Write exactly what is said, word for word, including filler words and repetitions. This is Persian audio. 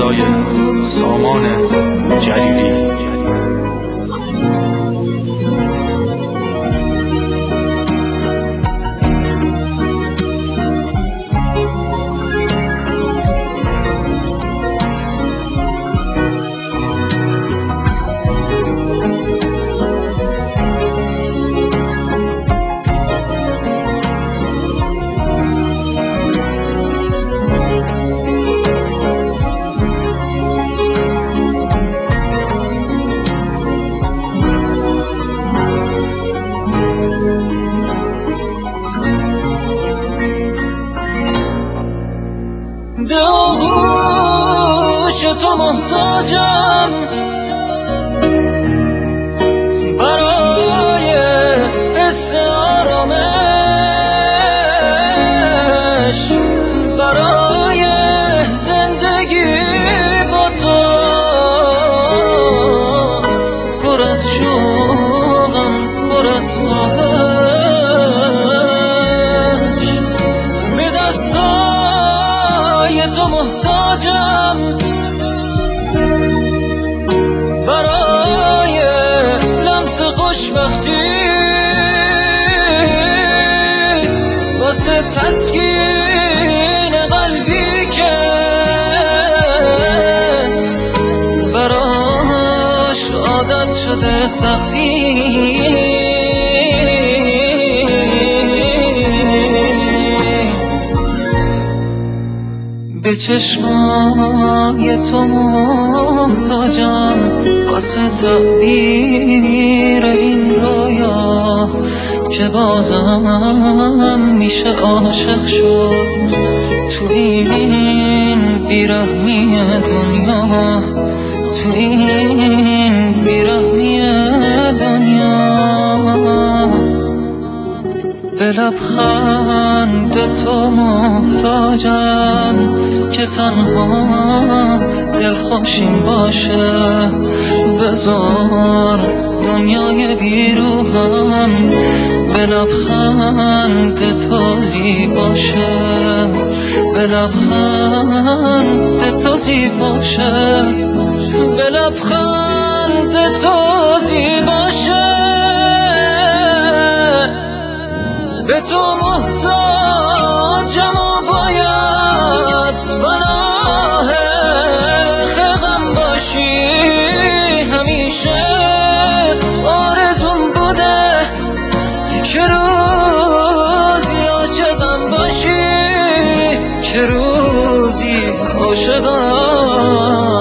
صدای سامان جلیلی. به آغوش تو محتاجم برای حس آرامش، برای زندگی با تو پر از شوقم، پر از خواهش. به دستای تو محتاجم برای لمس خوشبختی، واسه تسکین قلبی که براش عادت شده سختی. به چشمای تو محتاجم واسه تعبیر این رویا که بازم میشه عاشق شد تو این بیرحمی دنیا، تو این بیرحمی دنیا. به لبخند تو محتاجم که تنها دلخوشیم باشه. بذار دنیای بیروحم به لبخند تو زیباشه، به لبخند تو زیباشه، به لبخند تو زیباشه. به تو محتاجم و باید پناه غم باشی همیشه. آرزوم بوده که روزی عاشقم باشی، که روزی عاشقم